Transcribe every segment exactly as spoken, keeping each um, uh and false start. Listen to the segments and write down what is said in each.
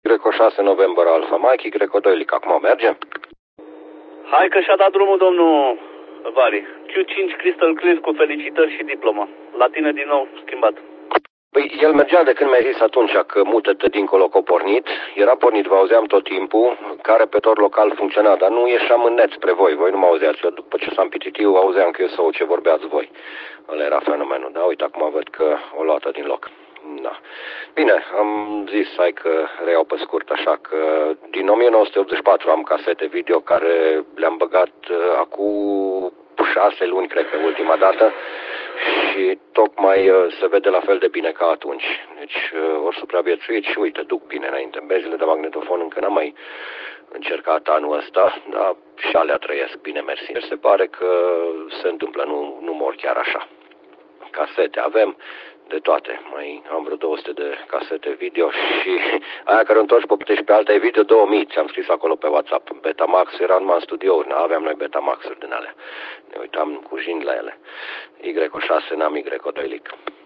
Y șase November Alpha Mike, Y doi Lic. Acum merge? Hai că și-a dat drumul domnul Vari. Q cinci Crystal Clear cu felicitări și diplomă. La tine din nou schimbat. Păi el mergea de când mi-ai zis atunci că mută-te dincolo că a pornit. Era pornit, vă auzeam tot timpul, ca repetor local funcționa, dar nu ieșeam în net spre voi, voi nu mă auzeați. Eu după ce s-am pitit eu, auzeam că eu sau ce vorbeați voi. Ăla era fenomenul, da, uite, acum văd că o luată din loc. Da. Bine, am zis, hai că reiau pe scurt, așa că din o mie nouă sute optzeci și patru am casete video care le-am băgat uh, acum șase luni, cred că ultima dată, și tocmai uh, se vede la fel de bine ca atunci. Deci uh, ori supraviețuit și uite, duc bine înainte. Bezile de magnetofon încă n-am mai încercat anul ăsta, dar și alea trăiesc bine, mersi. Se pare că se întâmplă, nu, nu mor chiar așa. Casete avem de toate, mai am vreo două sute de casete video și aia care o întorci pe putești pe alta e video două mii, ți-am scris acolo pe WhatsApp. Betamax era numai în studiouri, n-aveam noi Betamax-uri din alea. Ne uitam cu jind la ele. Y șase n-am Y doi Lic.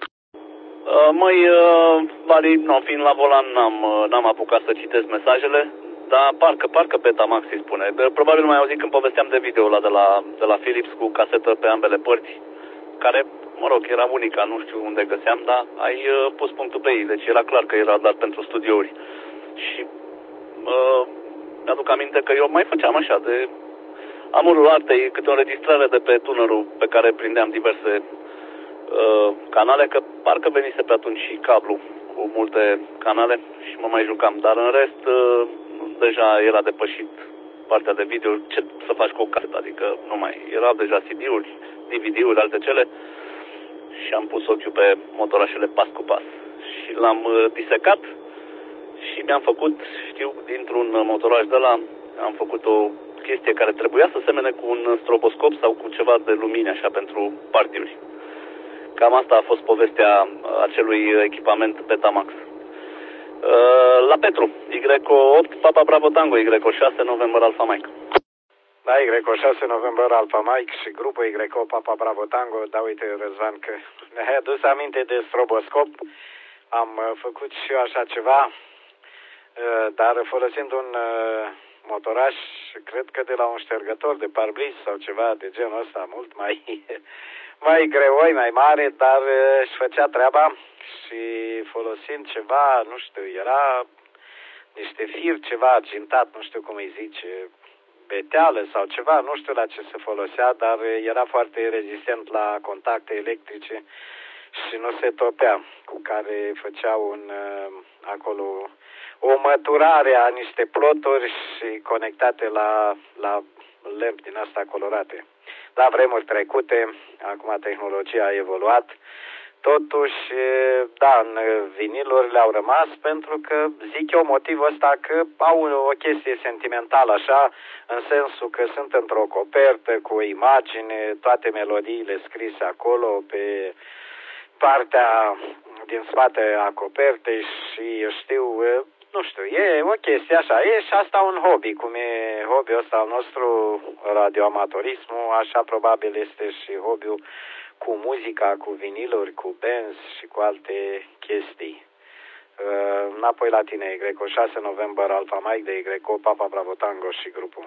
Uh, măi, uh, Vari, no, fiind la volan, n-am, uh, n-am apucat să citesc mesajele, dar parcă, parcă Betamax îi spune. De, probabil mai auzit când povesteam de video ăla de la, de la Philips cu casetă pe ambele părți, care, mă rog, era unica, nu știu unde găseam, dar ai uh, pus punctul pe ei, deci era clar că era dat pentru studiouri. Și uh, mi-aduc aminte că eu mai făceam așa de amurul artei, câte o înregistrare de pe tunerul pe care prindeam diverse uh, canale, că parcă venise pe atunci și cablu cu multe canale și mă mai jucam, dar în rest uh, deja era depășit partea de video, ce să faci cu o casetă, adică nu mai erau deja C D-uri, D V D-uri, alte cele, și am pus ochiul pe motorașele pas cu pas și l-am uh, disecat și mi-am făcut, știu, dintr-un motoraș de ăla, am făcut o chestie care trebuia să semene cu un stroboscop sau cu ceva de lumini așa pentru partiuri. Cam asta a fost povestea acelui echipament Betamax. La Petru, Y opt Papa Bravo Tango, Y șase November Alpha Mike. Da, Y șase November Alpha Mike și grupul Y opt Papa Bravo Tango. Da, uite, Răzvan, că ne-ai adus aminte de stroboscop. Am făcut și eu așa ceva, dar folosind un motoraș, cred că de la un ștergător de parbriz sau ceva de genul ăsta, mult mai, mai greoi, mai mare, dar își făcea treaba și folosind ceva, nu știu, era niște fir, ceva argintat, nu știu cum îi zice, beteală sau ceva, nu știu la ce se folosea, dar era foarte rezistent la contacte electrice și nu se topea, cu care făceau un, acolo o măturare a niște ploturi și conectate la, la lempi din asta colorate. La vremuri trecute, acum tehnologia a evoluat, totuși, da, în vinilurile au rămas pentru că, zic eu, motivul ăsta că au o chestie sentimentală așa, în sensul că sunt într-o copertă cu o imagine, toate melodiile scrise acolo pe partea din spate a copertei și eu știu, nu știu, e o chestie așa, e și asta un hobby, cum e hobby-ul ăsta al nostru, radioamatorismul, așa probabil este și hobby-ul cu muzica, cu viniluri, cu benzi și cu alte chestii. Uh, înapoi la tine, Y șase November Alpha Mike de Y opt Papa Bravo Tango și grupul.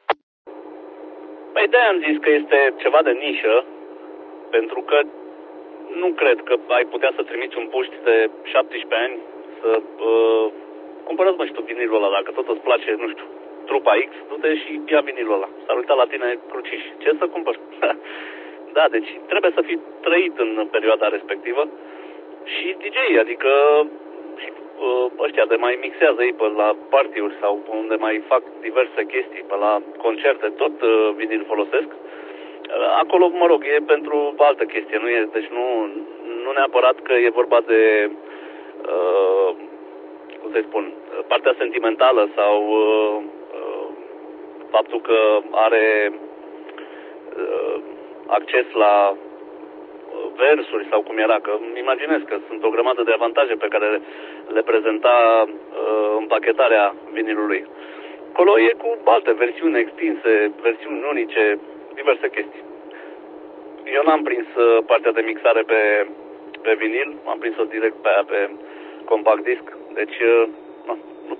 Păi de-aia am zis că este ceva de nișă, pentru că nu cred că ai putea să trimiți un puști de șaptesprezece ani să uh, cumpărăți, mă știu, vinilul ăla, dacă tot îți place, nu știu, trupa X, du-te și ia vinilul ăla. S-ar uita la tine cruciș. Ce să cumpăr? Da, deci trebuie să fii trăit în perioada respectivă și D J, adică și uh, ăștia de mai mixează ei pe la party-uri sau unde mai fac diverse chestii, pe la concerte, tot uh, vinil folosesc. Uh, acolo, mă rog, e pentru altă chestie, nu e, deci nu, nu neapărat că e vorba de, uh, cum să-i spun, partea sentimentală sau uh, uh, faptul că are uh, acces la versuri sau cum era, că îmi imaginez că sunt o grămadă de avantaje pe care le prezenta uh, împachetarea vinilului. Acolo e cu alte versiuni extinse, versiuni unice, diverse chestii. Eu n-am prins uh, partea de mixare pe, pe vinil, am prins-o direct pe aia pe compact disc, deci uh, nu, nu pot să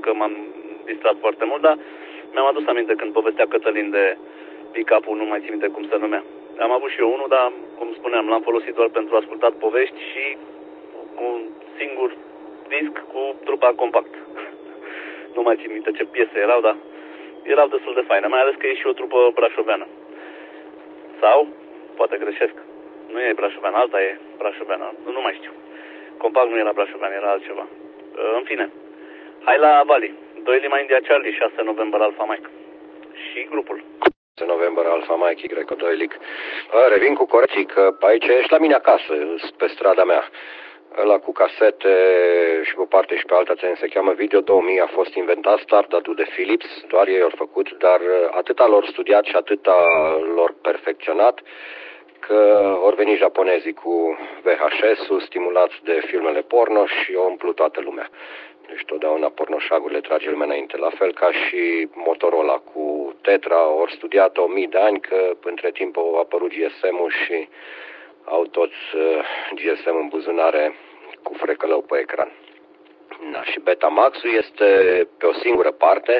că m-am distrat foarte mult, dar mi-am adus aminte când povestea Cătălin de pick-up-ul, nu mai țin minte cum se numea. Am avut și eu unul, dar, cum spuneam, l-am folosit doar pentru ascultat povești și un singur disc cu trupa compact. Nu mai țin minte ce piese erau, dar erau destul de faine, mai ales că e și o trupă brașoveană. Sau, poate greșesc, nu e brașoveană, alta e brașoveană, nu mai știu. Compact nu era brașovean, era altceva. În fine, hai la Vali. doi Lima India Charlie, șase noiembrie Alfa Mike. Și grupul. șase noiembrie Alfa Mike, Y doi Lic. Revin cu corecții că aici ești la mine acasă, pe strada mea. Ăla cu casete și pe o parte și pe alta se cheamă Video două mii, a fost inventat startup-ul de Philips, doar ei au făcut, dar atâta lor studiat și atâta lor perfecționat că ori veni japonezii cu V H S-ul stimulați de filmele porno și au umplut toată lumea. Deci totdeauna pornoșagurile trage lumea înainte, la fel ca și Motorola cu Tetra, ori studiat o mii de ani că între timp au apărut G S M-ul și au toți G S M în buzunare cu frecălău pe ecran. Da, și Betamax-ul este pe o singură parte.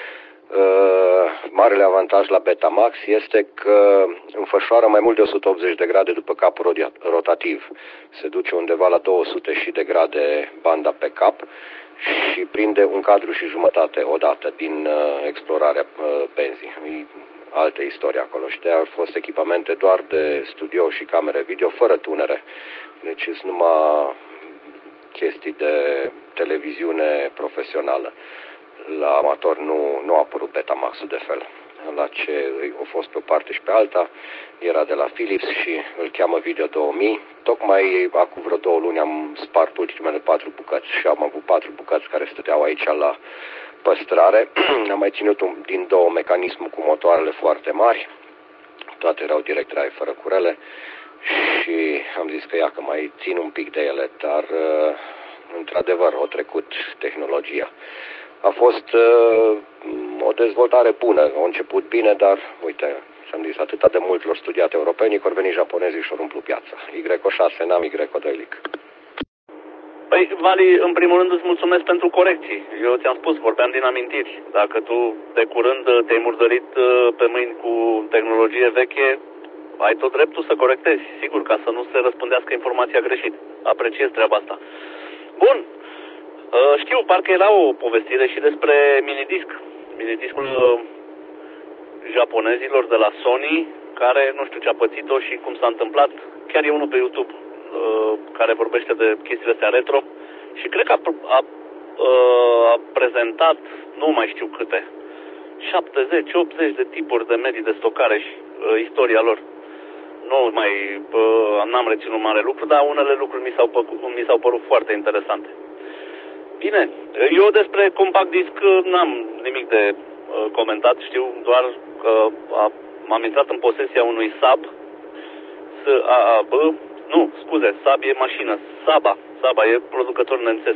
Uh, marele avantaj la Betamax este că înfășoară mai mult de o sută optzeci de grade după capul rotativ. Se duce undeva la două sute și de grade banda pe cap și prinde un cadru și jumătate odată din uh, explorarea uh, benzii. E altă istorie acolo și de-aia au fost echipamente doar de studio și camere video fără tunere. Deci sunt numai chestii de televiziune profesională. La amator nu, nu a apărut Betamax-ul de fel. La ce a fost pe o parte și pe alta, era de la Philips și îl cheamă Video două mii. Tocmai acum vreo două luni am spart ultimele patru bucăți și am avut patru bucăți care stăteau aici la păstrare. Am mai ținut un, din două mecanismul cu motoarele foarte mari. Toate erau direct drive fără curele și am zis că ia că mai țin un pic de ele, dar într-adevăr au trecut tehnologia. A fost uh, o dezvoltare bună, a început bine, dar uite, și-am zis atâta de mult l-au studiat europenii, că au venit japonezii și au umplut piața. Y șase n-am, Y doi Lic. Păi, Vali, în primul rând îți mulțumesc pentru corecții. Eu ți-am spus, vorbeam din amintiri. Dacă tu de curând te-ai murdărit pe mâini cu tehnologie veche, ai tot dreptul să corectezi, sigur, ca să nu se răspundească informația greșit. Apreciez treaba asta. Bun. Știu, parcă era o povestire și despre minidisc. Minidiscul mm. japonezilor de la Sony, care nu știu ce a pățit-o și cum s-a întâmplat. Chiar e unul pe YouTube care vorbește de chestiile astea retro și cred că a, a, a prezentat, nu mai știu câte, șaptezeci optzeci de tipuri de medii de stocare și uh, istoria lor. Nu mai, uh, n-am reținut mare lucru, dar unele lucruri mi s-au, păcut, mi s-au părut foarte interesante. Bine, eu despre compact disc n-am nimic de uh, comentat, știu doar că uh, m-am intrat în posesia unui Saab, S A A B, nu, scuze, Saab e mașină, Saba, Saba e producător nemțesc.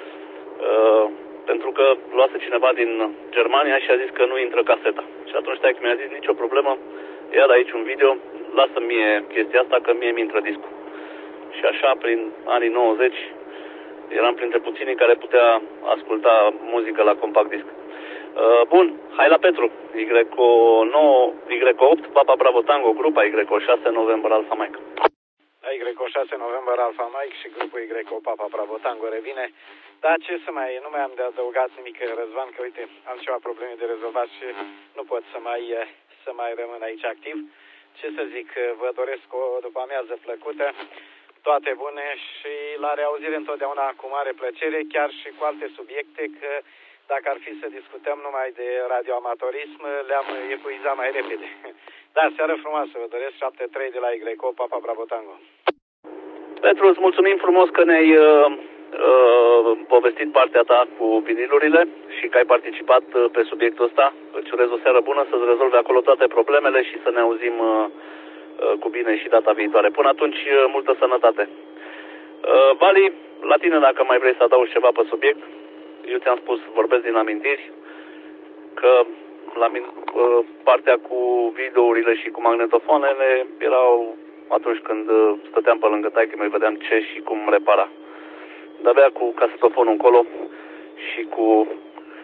Uh, pentru că luase cineva din Germania și a zis că nu intră caseta. Și atunci stai că mi-a zis, nicio problemă, ia de aici un video, lasă mie chestia asta că mie mi intră discul. Și așa, prin anii nouăzeci, eram printre puținii care putea asculta muzică la compact disc. Uh, bun, hai la Petru. Y nouă, Y opt, Papa Bravo Tango, grupa Y șase noiembrie Alfa Mike. Y șase noiembrie Alfa Mike și grupul Y opt Papa Bravo Tango revine. Dar ce să mai, nu mai am de adăugat nimic, Răzvan, că uite, am ceva probleme de rezolvat și nu pot să mai, să mai rămân aici activ. Ce să zic, vă doresc o după amiază plăcută, toate bune și la reauzire întotdeauna cu mare plăcere, chiar și cu alte subiecte, că dacă ar fi să discutăm numai de radioamatorism, le-am epuizat mai repede. Da, seară frumoasă, vă doresc, șapte trei de la Y opt Papa Bravo Tango. Petru, îți mulțumim frumos că ne-ai uh, uh, povestit partea ta cu vinilurile și că ai participat uh, pe subiectul ăsta. Îți urez o seară bună, să-ți rezolvi acolo toate problemele și să ne auzim uh, uh, cu bine și data viitoare. Până atunci, uh, multă sănătate. Uh, Vali, la tine dacă mai vrei să adaugi ceva pe subiect, eu ți-am spus, vorbesc din amintiri, că la mine, uh, partea cu videourile și cu magnetofoanele erau atunci când stăteam pe lângă taică, mai vedeam ce și cum repara. De-abia cu casetofonul încolo și cu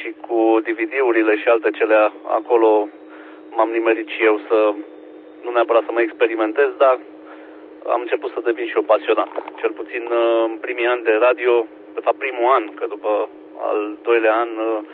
și cu D V D-urile și alte cele acolo m-am nimerit și eu să, nu neapărat să mă experimentez, dar am început să devin și eu pasionat. Cel puțin în primii ani de radio, de fapt primul an, că după al doilea an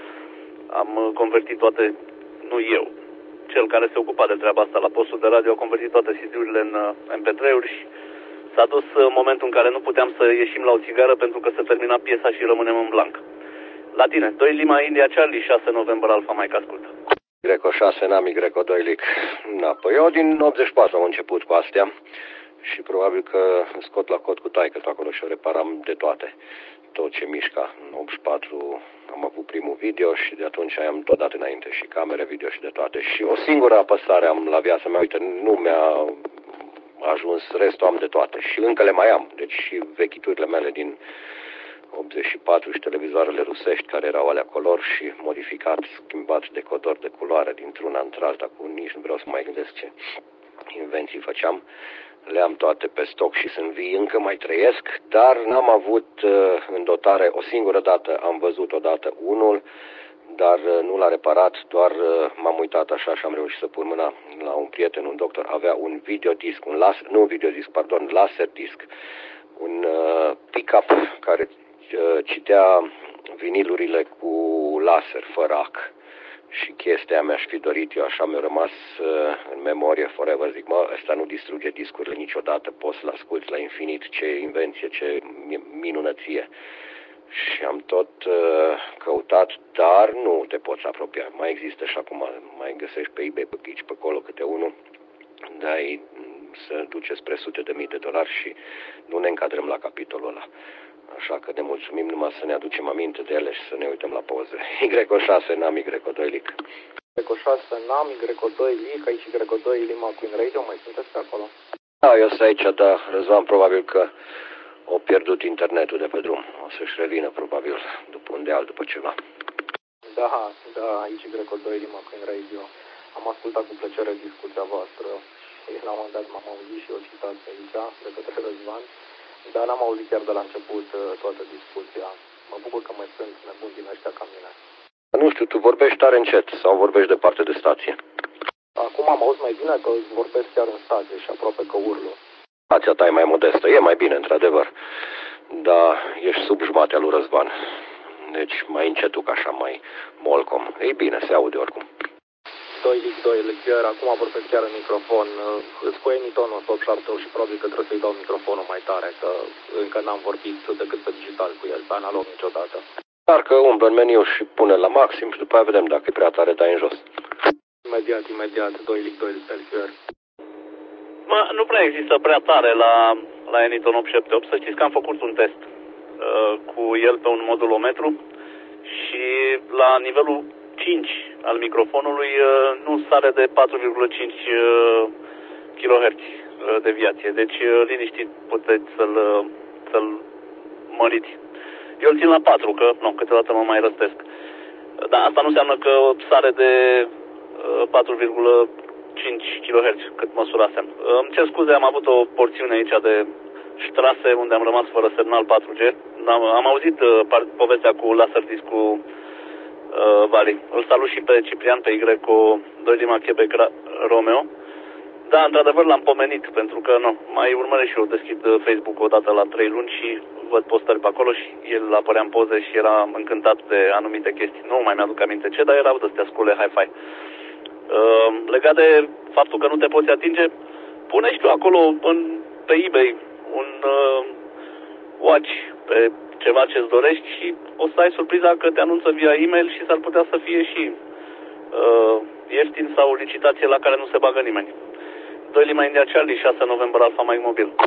am convertit toate, nu eu, cel care se ocupa de treaba asta la postul de radio, a convertit toate C D-urile în M P trei-uri și s-a dus momentul în care nu puteam să ieșim la o țigară pentru că se termina piesa și rămânem în blanc. La tine, doi Lima India Charlie, șase November Alfa Mike, ascultă. Greco șase, Nami, Greco doi Lic. Na, păi eu din optzeci și patru am început cu astea și probabil că scot la cot cu taică acolo și o reparam de toate. Tot ce mișca. În optzeci și patru am avut primul video și de atunci am tot dat înainte și camere video și de toate. Și o singură apăsare am la viața mea, uite, nu mi-a ajuns, restul am de toate și încă le mai am. Deci și vechiturile mele din optzeci și patru și televizoarele rusești care erau alea color și modificat, schimbat decodor de culoare dintr-una într-alta, cu nici nu vreau să mai gândesc ce invenții făceam. Le-am toate pe stoc și sunt vii, încă mai trăiesc, dar n-am avut uh, în dotare o singură dată, am văzut odată unul, dar uh, nu l-a reparat, doar uh, m-am uitat așa și am reușit să pun mâna la un prieten, un doctor, avea un videodisc, un laser, nu un videodisc, pardon, laser disc, un uh, pick-up care uh, citea vinilurile cu laser, fără ac. Și chestia mi-aș fi dorit, eu așa mi-a rămas uh, în memorie forever, zic, mă, ăsta nu distruge discurile niciodată, poți să-l asculti la infinit, ce invenție, ce minunăție. Și am tot uh, căutat, dar nu te poți apropia. Mai există și acum, mai găsești pe eBay, pe Pitch, pe acolo câte unul, dar să duce spre sute de mii de dolari și nu ne încadrăm la capitolul ăla. Așa că ne mulțumim numai să ne aducem aminte de ele și să ne uităm la poze. Y șase, Nami, Greco doi Lic. Y șase, Nami, Greco doi Lic, aici Greco doi Lima Queen Radio, mai sunteți pe acolo? Da, eu sunt aici, dar Răzvan probabil că a pierdut internetul de pe drum. O să-și revină probabil după un deal, după ceva. Da, da, aici Greco doi Lima Queen Radio. Am ascultat cu plăcere discuția voastră și la un moment dat m-am auzit și o citație aici de către Răzvan. Dar n-am auzit chiar de la început toată discuția. Mă bucur că mai sunt nebuni din ăștia ca mine. Nu știu, tu vorbești tare încet sau vorbești departe de stație? Acum am auzit mai bine că vorbesc chiar în stație și aproape că urlu. Stația ta e mai modestă, e mai bine, într-adevăr. Dar ești sub jumatea lui Răzvan. Deci mai încetuc așa, mai molcom. Ei bine, se aude oricum. doi Lic, doi Lic, iar acum vorbesc chiar în microfon. Îți cu emitonul în top șapte și probabil că trebuie să-i dau microfonul mai tare, că încă n-am vorbit decât pe digital cu el, pe analog niciodată. Dar că umblă în meniu și pune la maxim și după aia vedem dacă e prea tare, dai în jos. Imediat, imediat, doi Lic, doi Lic, iar. Mă, nu prea există prea tare la, la Eniton opt șapte opt. Să știți că am făcut un test uh, cu el pe un modulometru și la nivelul cinci al microfonului nu sare de patru virgulă cinci kilohertz deviație. Deci liniștit puteți să-l să-l măriți. Eu îl țin la patru, că nu, câteodată mă mai răstesc. Dar asta nu înseamnă că sare de patru virgulă cinci kilohertz cât măsurasem. Îmi cer scuze, am avut o porțiune aici de ștrase unde am rămas fără semnal patru G. Am, am auzit povestea cu laserdiscul Uh, Vali. Îl salut și pe Ciprian, pe Y doi Lima Quebec Romeo. Da, într-adevăr l-am pomenit, pentru că nu, mai urmăresc și eu, deschid Facebook o dată la trei luni și văd postări pe acolo și el apărea în poze și era încântat de anumite chestii. Nu mai mi-aduc aminte ce, dar erau de-astea scule hi-fi. Uh, legat de faptul că nu te poți atinge, pune și tu acolo în, pe eBay un uh, watch pe ceva ce-ți dorești și o să ai surpriza că te anunță via e-mail și s-ar putea să fie și uh, ieftin sau licitație la care nu se bagă nimeni. doi Lima India Charlie, șase November Alfa Mike Mobil.